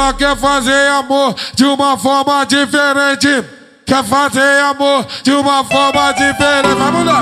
Ela quer fazer amor de uma forma diferente. Quer fazer amor de uma forma diferente. Vai, mulher!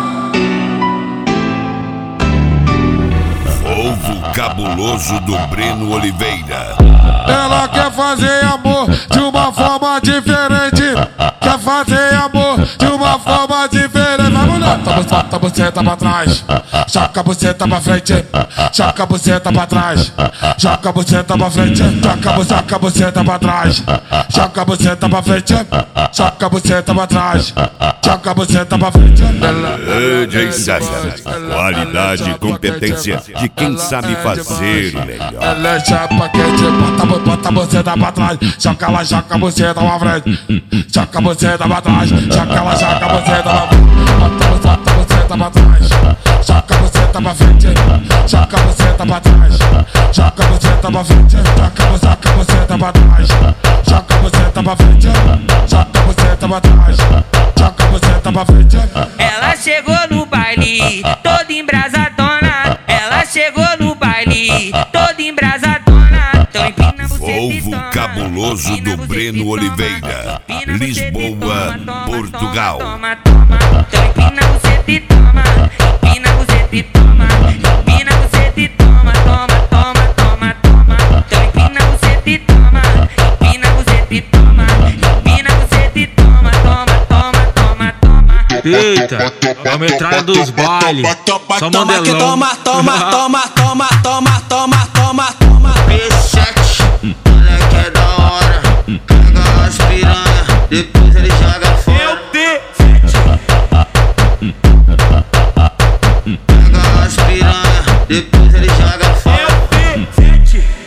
Ovo cabuloso do Breno Oliveira. Ela quer fazer amor de uma forma diferente. Quer fazer amor de uma forma diferente. Vai, mulher! Bota a buceta pra trás, joga a buceta pra frente, joga a buceta pra trás, joga a buceta pra frente, joga a buceta pra trás, joga a buceta pra frente, joga a buceta pra trás, joga a buceta pra frente. DJ César, qualidade e competência de quem sabe fazer o melhor. Ela é chapa quente, bota a buceta pra trás, joga a buceta pra frente, joga a buceta pra trás, joga a buceta pra frente. Bota a buceta pra trás, joga a buceta pra frente, joga a buceta pra trás, joga a buceta pra frente, joga a buceta pra trás, joga a buceta pra frente, joga a buceta pra trás, joga a buceta pra frente. Ela chegou no baile, toda embrasadona. Ela chegou no baile, toda embrasadona. Então empina a buceta e Ovo toma. cabuloso do Breno Oliveira, Lisboa, Portugal. Toma, toma, então empina a buceta e toma. Empina a buceta e toma. Empina a buceta e toma, toma, toma, toma, toma. Então empina a buceta e toma. Empina a buceta e toma. Empina a buceta e toma, toma, toma, toma, toma. Eita, a metralha dos bailes. Só mandelão. Toma, toma, toma, toma, toma, toma, toma.